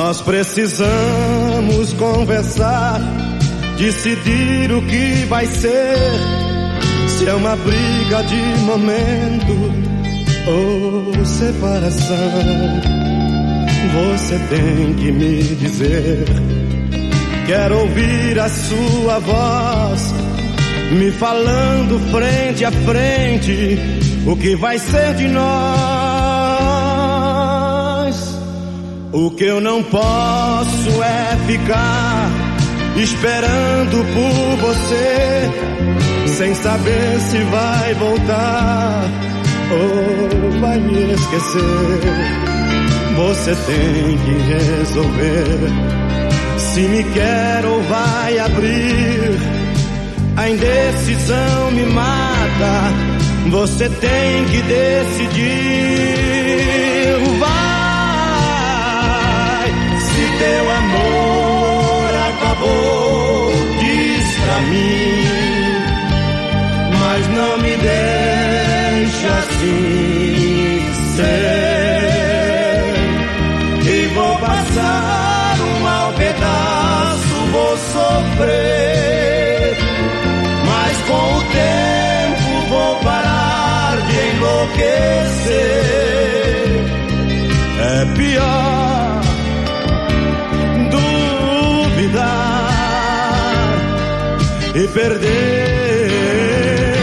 Nós precisamos conversar, decidir o que vai ser. Se é uma briga de momento ou separação, você tem que me dizer. Quero ouvir a sua voz me falando frente a frente o que vai ser de nós. O que eu não posso é ficar esperando por você, sem saber se vai voltar ou vai me esquecer. Você tem que resolver se me quer ou vai abrir. A indecisão me mata, você tem que decidir. Vai, se teu amor acabou, diz pra mim, mas não me deixa assim ser. E vou passar um mau pedaço, vou sofrer, mas com o tempo vou parar de enlouquecer. É pior duvidar e perder.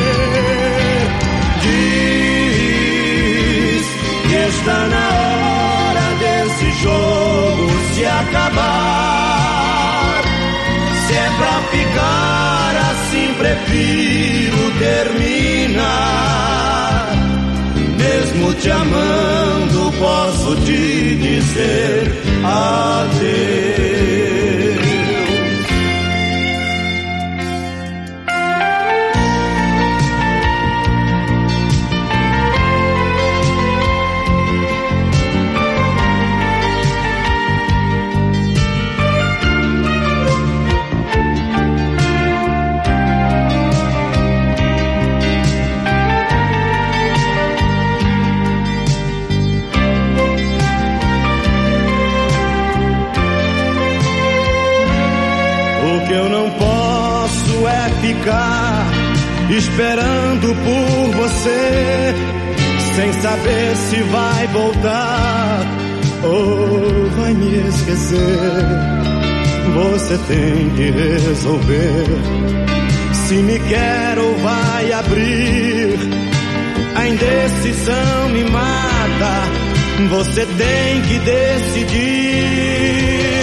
Diz que está na hora desse jogo se acabar. Se é pra ficar assim, prefiro terminar. Mesmo te amando, posso te dizer adeus. Eu não posso é ficar esperando por você, sem saber se vai voltar ou vai me esquecer. Você tem que resolver se me quer ou vai abrir. A indecisão me mata, você tem que decidir.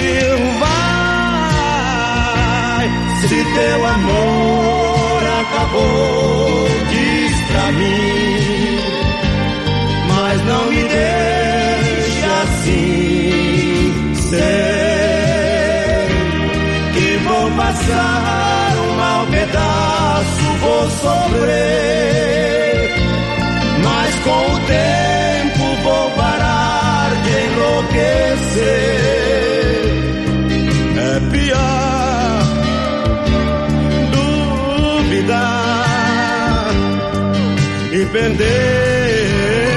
Se teu amor acabou, diz pra mim, mas não me deixe assim ser. Que vou passar um mau pedaço, vou sofrer, mas com o tempo vou parar de enlouquecer. É pior e perder.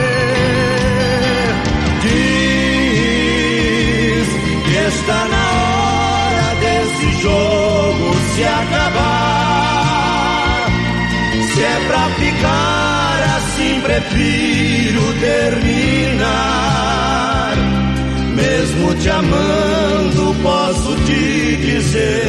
Diz que está na hora desse jogo se acabar. Se é pra ficar assim, prefiro terminar. Mesmo te amando, posso te dizer